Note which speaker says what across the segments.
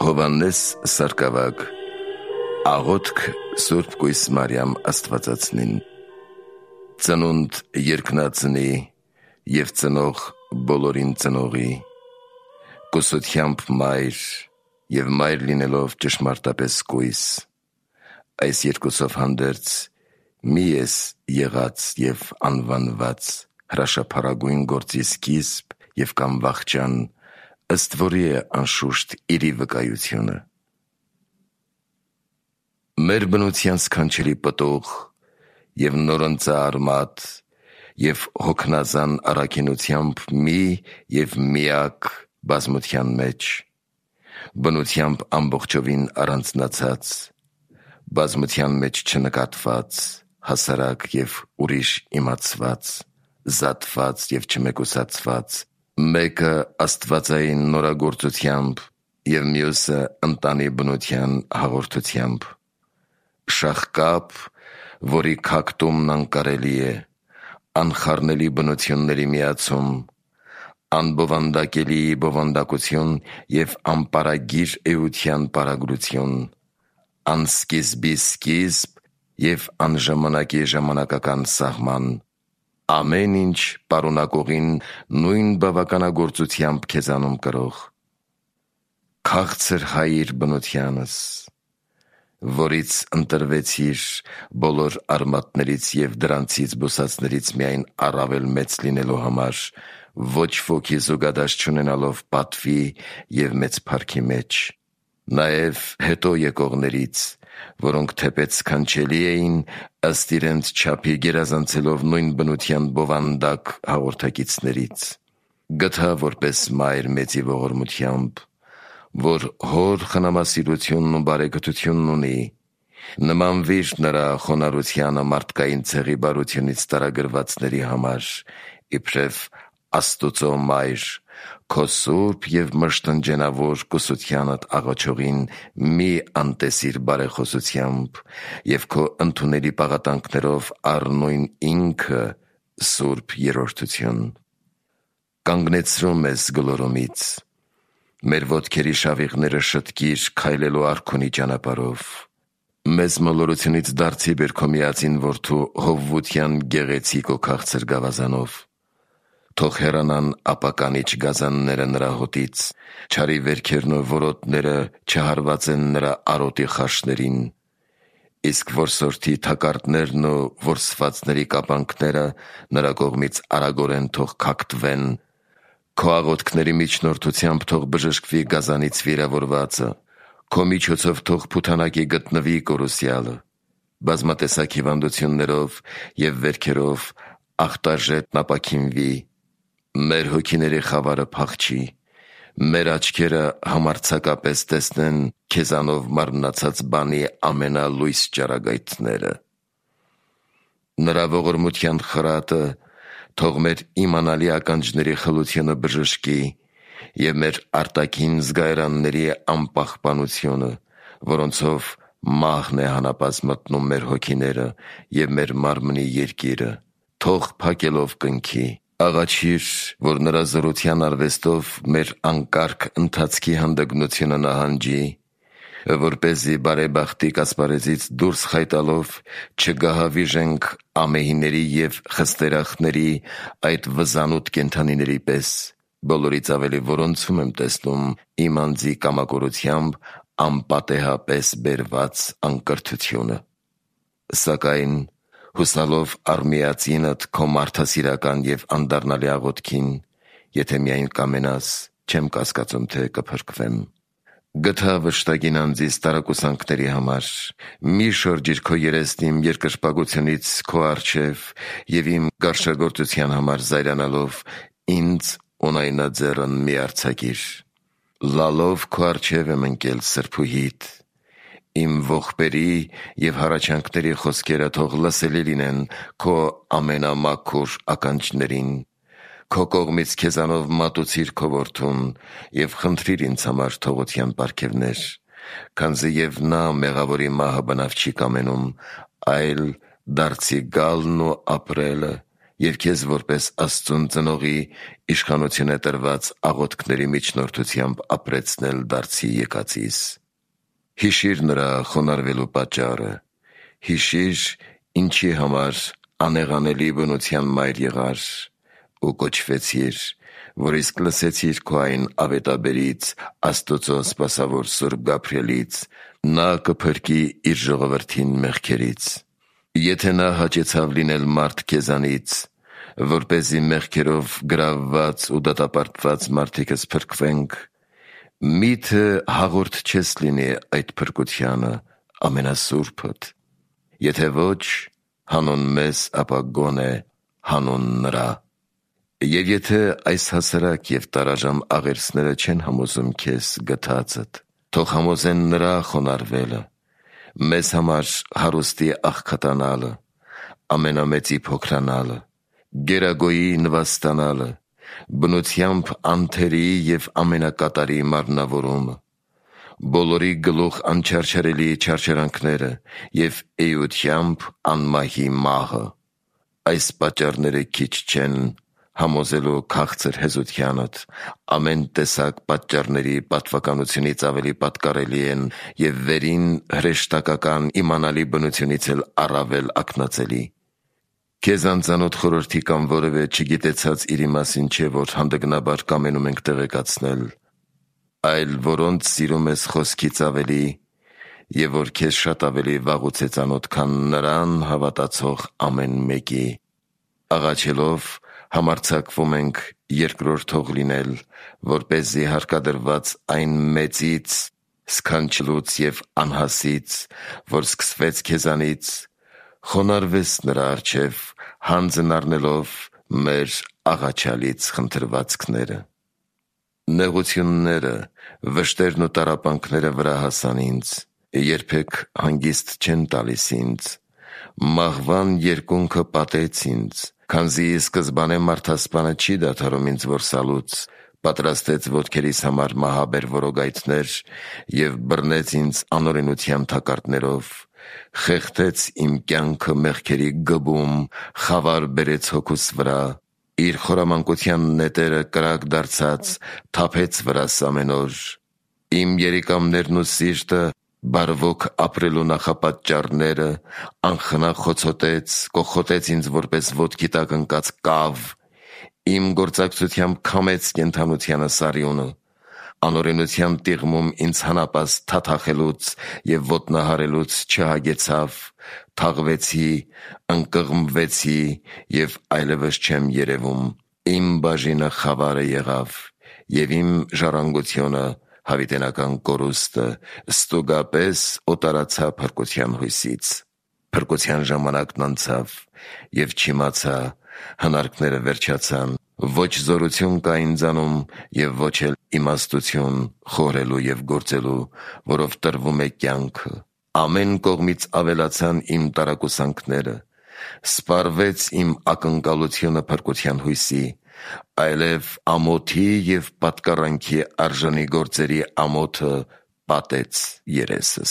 Speaker 1: Հովանես Սարգսակ Աղոթք Սուրբ Կույս Մարիամ Աստվածածնին Ծնունդ երկնածնի և ծնող բոլորին ծնողի Կուսությամբ մայր և մայր լինելով ճշմարտապես կույս Այս երկուսով հանդերձ մի ես եղած և անվանված հրաշափառագույն գործի սկիզբ և կամ վախճան ըստ որի է անշուշտ իրի վկայությունը Մեր բնության սքանչելի պտուղ և նորընծա արմատ և հոգնածան առաքինությամբ մի և միակ բազմության մեջ բնությամբ ամբողջովին առանձնացած բազմության մեջ չնկատված հասարակ և ուրիշ իմացված զատված և չմեկուսացված մեկը աստվածային նորագործությամբ և մյուսը ընտանի բնության հաղորդությամբ Շաղկապ, որի քակտումն անկարելի է, անխառնելի բնությունների միացում, անբովանդակելի բովանդակություն և անպարագիր էության պարագլություն, անսկիզբի սկիզբ և անժամանակի ժամանակական սահման, ամեն ինչ պարունակողին նույն բավականագործությամբ քեզանում կրող, քաղցր հայիր բնությանս, որից ընտրվեցիր բոլոր արմատներից և դրանցից բուսածներից միայն առավել մեծ լինելու համար, ոչ ոքի զուգադաշ չունենալով պատվի և մեծ փառքի մեջ, նաև հետո եկողներից, որոնք թեպետ սքանչելի էին, ըստ իրենց չափի գերազանցելով նույն բնության բովանդակ հաղորդակիցներից, գտա որպես մայր մեծի ողորմությամբ, որ հոր խնամասիրությունն ու բարեկթությունն ունի, նմանվիր նրա խոնարհությանը մարդկային ցեղի բարությունից տարագրվածների համար, իբրև Աստուծո մայր, քո սուրբ և մշտնջենավոր կուսությանդ աղաչողին մի անտեսիր բարեխոսությամբ և քո ընդունելի պաղատանքներով առ նույն ինքը սուրբ երրորդություն Կանգնեցրու մեզ գլորումից, մեր ոտքերի շավիղները շտկիր քայլելու արքունի ճանապարհով, մեզ մոլորությունից դարձի բեր քո միածին որդու հովվության գեղեցիկ ու քաղցր գավազանով Թող հեռանան ապականիչ գազանները նրա հոտից, չարի վերքերն ու որոտները չհարվածեն նրա արոտի խաշներին, իսկ որսորդի թակարդներն ու որսվածների կապանքները նրա կողմից արագորեն թող քակտվեն, քո աղոթքների միջնորդությամբ թող բժշկվի գազանից վիրավորվածը, քո միջոցով թող փութանակի գտնվի կորուսյալը, բազմատեսակ հիվանդություններով և վերքերով ախտաժետն ապաքինվի, մեր հոգիների խավարը փախչի, մեր աչքերը համարձակապես տեսնեն քեզանով մարմնացած բանի ամենալույս ճառագայթները։ Նրա ողորմության խրատը թող մեր իմանալի ականջների խլությունը բժշկի և մեր արտաքին զգայարանների անպահպանությունը, որոնցով մահն է հանապազ մտնում մեր հոգիները և մեր մարմնի երկիրը, թող փակելով կնքի, աղաչիր, որ նրա զորության արվեստով մեր անկարգ ընթացքի հանդգնությունը նահանջի, որպեսզի բարեբախտիկ ասպարեզից դուրս խայտալով չգահավիժենք ամեհիների և խստերախների այդ վզանուտ կենդանիների պես, բոլորից ավելի որոնցում եմ տեսնում իմ անձի կամակորությամբ անպատեհապես բերված անկրթությունը։ Սակայն հուսալով առ միածինդ քո մարդասիրական և անդառնալի աղոթքին, եթե միայն կամենաս, չեմ կասկածում, թե կփրկվեմ։ Գթա վշտագին անձիս տարակուսանքների համար, մի շրջիր քո երեսն իմ երկրպագությունից քո առջև և իմ գարշագործության համար զայրանալով ինձ ունայնաձեռն մի արձակիր։ Լալով քո առջև եմ ընկել սրբուհիդ, իմ ողբերի և հառաչանքների խոսքերը թող լսելի լինեն քո ամենամաքուր ականջներին, քո կողմից քեզանով մատուցիր քո որդուն և խնդրիր ինձ համար թողության պարգևներ, քանզի և նա մեղավորի մահը բնավ չի կամենում, այլ դարձի գալն ու ապրելը և քեզ որպես Աստծուն ծնողի իշխանություն է տրված աղոթքների միջնորդությամբ ապրեցնել դարձի եկածիս։ Հիշիր նրա խոնարհվելու պատճառը, հիշիր ինչի համար անեղանելի բնության մայր եղար ու կոչվեցիր, որ իսկ լսեցիր քո այն ավետաբերից, Աստծո սպասավոր Սուրբ Գաբրիելից, նա կփրկի իր ժողովրդին մեղքերից։ Եթե նա հաճեցավ լինել մարդ քեզանից, որպեսզի մեղքերով գրավված ու դատապարտված մարդիկս փրկվենք, միթե հաղորդ չես լինի այդ փրկությանը ամենասուրբդ, եթե ոչ հանուն մեզ, ապա գոնե հանուն նրա։ Եվ եթե այս հասարակ և տարաժամ աղերսները չեն համոզում քեզ գթածդ, թող համոզեն նրա խոնարհվելը, մեզ համար հարուստի աղքատանալը, ամենամեծի փոքրանալը, գերագոյի նվաստանալը, բնությամբ անթերի և ամենակատարի մարմնավորումը, բոլորի գլուխ անչարչարելի չարչարանքները և էությամբ անմահի մահը։ Այս պատճառները քիչ չեն համոզելու քաղցր հեզությանդ, ամեն տեսակ պատճառների պատվականությունից ավելի պատկառելի են և վերին հրեշտակական իմանալի բնությունից էլ առավել ակնածելի։ Քեզ անծանոթ խորհրդի կամ որևէ չգիտեցած իրի մասին չէ, որ հանդգնաբար կամենում ենք տեղեկացնել, այլ որոնց սիրում ես խոսքից ավելի և որ քեզ շատ ավելի վաղուց է ծանոթ, քան նրան հավատացող ամեն մեկի։ Աղաչելով համարձակվում ենք երկրորդող լինել, որպեսզի հարկադրված այն մեծից, սքանչելուց և անհասից, որ սկսվեց քեզանից, խոնարհվես նրա առջև, հանձն առնելով մեր աղաչալից խնդրվածքները։ Նեղությունները, վշտերն ու տառապանքները վրա հասան ինձ, երբեք հանգիստ չեն տալիս ինձ, մահվան երկունքը պատեց ինձ, քանզի սկզբանե մարդասպանը չի դադարում ինձ որսալուց, պատրաստեց ոտքերիս համար մահաբեր որոգայթներ և բռնեց ինձ անօրենության թակարդներով, խեղդեց իմ կյանքը մեղքերի գբում, խավար բերեց հոգուս վրա, իր խորամանկության նետերը կրակ դարձած թափեց վրաս ամեն օր, իմ երիկամներն ու սիրտը բարվոք ապրելու նախապատճառները անխնա խոցոտեց, կոխոտեց ինձ որպես ոտքի տակ ընկած կավ, իմ գործակցությամբ քամեց կենդանությանը սարյունը, անօրենության տիղմում ինձ հանապազդ թաթախելուց և ոտնահարելուց չհագեցավ, թաղվեցի, ընկղմվեցի և այլևս չեմ երևում, իմ բաժինը խավարը եղավ և իմ ժառանգությունը հավիտենական կորուստը, ստուգապես օտարացա փրկության հույսից։ Փրկության ժամանակն անցավ և չիմացա, հնարքները վերջացան, ոչ զորություն կա ինձանում և ոչ էլ իմաստություն խորհելու և գործելու, որով տրվում է կյանքը, ամեն կողմից ավելացան իմ տարակուսանքները, սպառվեց իմ ակնկալությունը փրկության հույսի, այլև ամոթի և պատկառանքի արժանի գործերի ամոթը պատեց երեսս։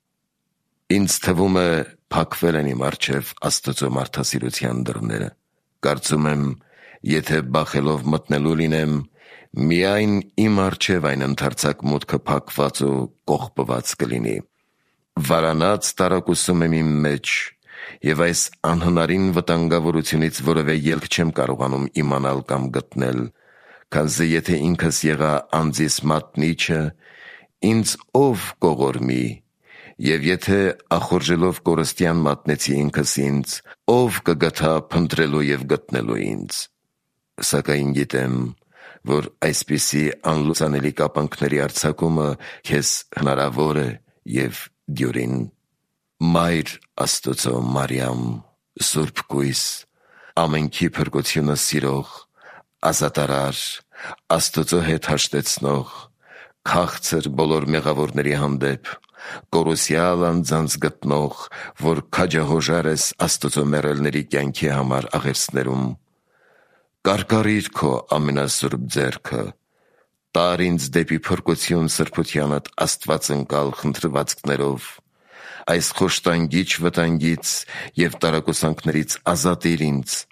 Speaker 1: Ինձ թվում է փակվել են իմ առջև Աստծո մարդասիրության դռները, կարծում եմ, եթե բախելով մտնելու լինեմ, միայն իմ առջև այն ընդարձակ մուտքը փակված ու կողպված կլինի։ Վարանած տարակուսում եմ իմ մեջ և այս անհնարին վտանգավորությունից որևէ ելք չեմ կարողանում իմանալ կամ գտնել, քանզի եթե ինքս եղա անձիս մատնիչը, ինձ ով կողորմի, և եթե ախորժելով կորստյան մատնեցի ինքս ինձ, ով կգթա փնտրելու և գտնելու ինձ։ Սակայն գիտեմ, որ այսպիսի անլուծանելի կապանքների արձակումը քեզ հնարավոր է և դյուրին։ Մայր Աստծո Մարիամ, Սուրբ Կույս, ամենքի փրկությունը սիրող, ազատարար, Աստծո հետ հաշտեցնող, քաղցր բոլոր մեղավորների հանդեպ, կորուսյալ անձանց գտնող, որ քաջահոժար ես Աստծո մեռելների կյանքի համար աղերսներում, կարկառիր քո ամենասուրբ ձեռքը, տար ինձ դեպի փրկություն սրբությանդ աստվածընկալ խնդրվածքներով, այս խոշտանգիչ վտանգից և տարակուսանքներից ազատիր ինձ,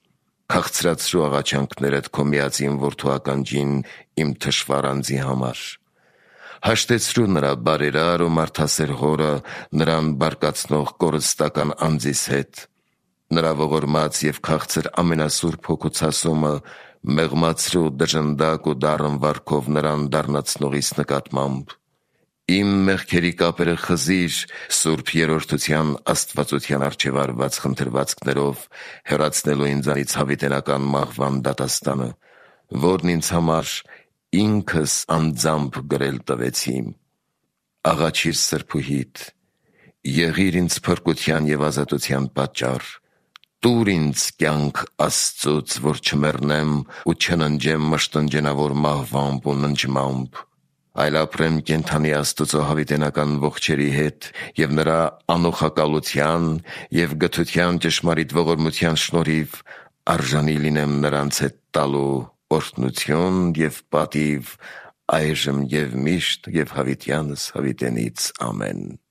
Speaker 1: քաղցրացրու աղաչանքներդ քո միածին որդու ականջին իմ թշվառ անձի համար։ Հաշտեցրու նրա բարերար ու մարդասեր հորը նրան բարկացնող կորստական անձիս հետ, նրա ողորմած և քաղցր ամենասուրբ հոգու ցասումը մեղմացրու դժնդակ ու դառն վարքով նրան դառնացնողիս նկատմամբ։ Իմ մեղքերի կապերը խզիր սուրբ երրորդության աստվածության առջև արված խնդրվածքներով, հեռացնելու ինձանից հավիտենական մահվան դատաստանը, որն ինձ համար ինքս անձամբ գրել տվեցի։ Աղաչիր սրբուհիդ, եղիր ինձ փրկության և ազատության պատճառ, տուր ինձ կյանք Աստծուց, որ չմեռնեմ ու չննջեմ մշտնջենավոր մահվամբ ու ննջմամբ, այլ ապրեմ կենդանի Աստծո հավիտենական ողջերի հետ և նրա անոխակալության և գթության ճշմարիտ ողորմության շնորհիվ արժանի լինեմ նրանց հետ տալու օրհնություն և պատիվ այժմ և միշտ և հավիտյանս հավիտենից։ Ամեն։